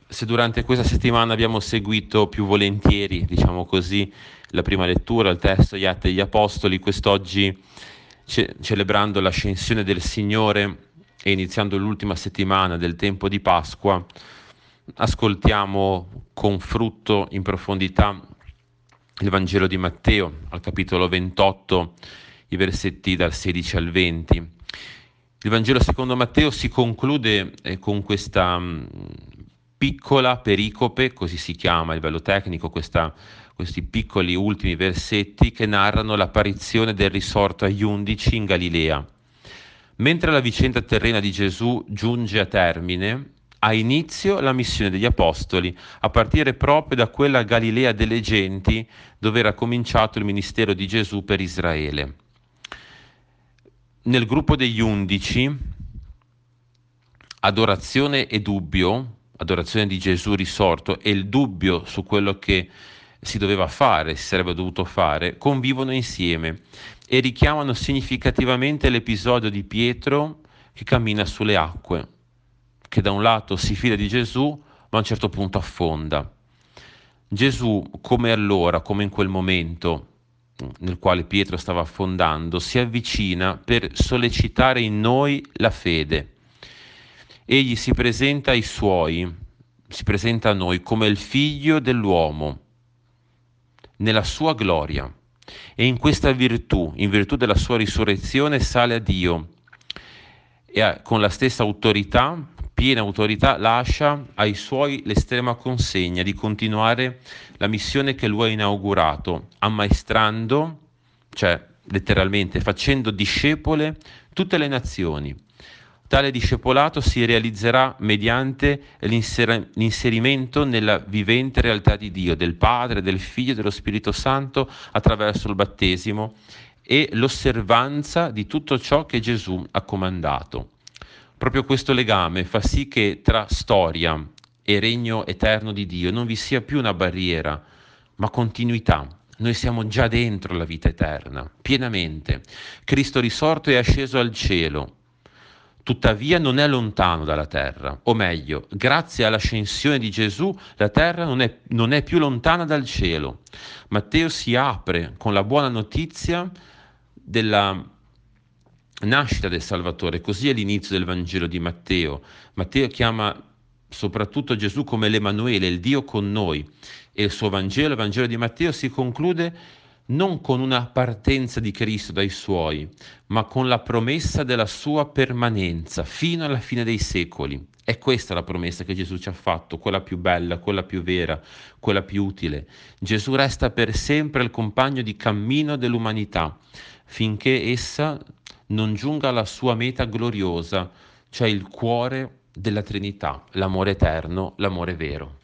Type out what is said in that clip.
Se durante questa settimana abbiamo seguito più volentieri, diciamo così, la prima lettura, il testo, gli Atti degli Apostoli, quest'oggi, celebrando l'ascensione del Signore e iniziando l'ultima settimana del tempo di Pasqua, ascoltiamo con frutto in profondità il Vangelo di Matteo, al capitolo 28, i versetti dal 16 al 20. Il Vangelo secondo Matteo si conclude con questa piccola pericope, così si chiama il bello tecnico, questi piccoli ultimi versetti che narrano l'apparizione del risorto agli 11 in Galilea. Mentre la vicenda terrena di Gesù giunge a termine, ha inizio la missione degli Apostoli, a partire proprio da quella Galilea delle genti dove era cominciato il ministero di Gesù per Israele. Nel gruppo degli 11, adorazione e dubbio, adorazione di Gesù risorto e il dubbio su quello che si doveva fare, si sarebbe dovuto fare, convivono insieme e richiamano significativamente l'episodio di Pietro che cammina sulle acque, che da un lato si fida di Gesù, ma a un certo punto affonda. Gesù, come allora, come in quel momento nel quale Pietro stava affondando, si avvicina per sollecitare in noi la fede. Egli si presenta ai suoi, si presenta a noi come il figlio dell'uomo, nella sua gloria. E in questa virtù, in virtù della sua risurrezione, sale a Dio e con la stessa autorità, piena autorità, lascia ai suoi l'estrema consegna di continuare la missione che lui ha inaugurato, ammaestrando, cioè letteralmente facendo discepole tutte le nazioni. Tale discepolato si realizzerà mediante l'inserimento nella vivente realtà di Dio, del Padre, del Figlio e dello Spirito Santo attraverso il battesimo e l'osservanza di tutto ciò che Gesù ha comandato. Proprio questo legame fa sì che tra storia e regno eterno di Dio non vi sia più una barriera, ma continuità. Noi siamo già dentro la vita eterna, pienamente. Cristo risorto è asceso al cielo. Tuttavia non è lontano dalla terra, o meglio, grazie all'ascensione di Gesù, la terra non è più lontana dal cielo. Matteo si apre con la buona notizia della nascita del Salvatore, così è l'inizio del Vangelo di Matteo. Matteo chiama soprattutto Gesù come l'Emanuele, il Dio con noi, e il suo Vangelo, il Vangelo di Matteo, si conclude non con una partenza di Cristo dai suoi, ma con la promessa della sua permanenza fino alla fine dei secoli. È questa la promessa che Gesù ci ha fatto, quella più bella, quella più vera, quella più utile. Gesù resta per sempre il compagno di cammino dell'umanità, finché essa non giunga alla sua meta gloriosa, cioè il cuore della Trinità, l'amore eterno, l'amore vero.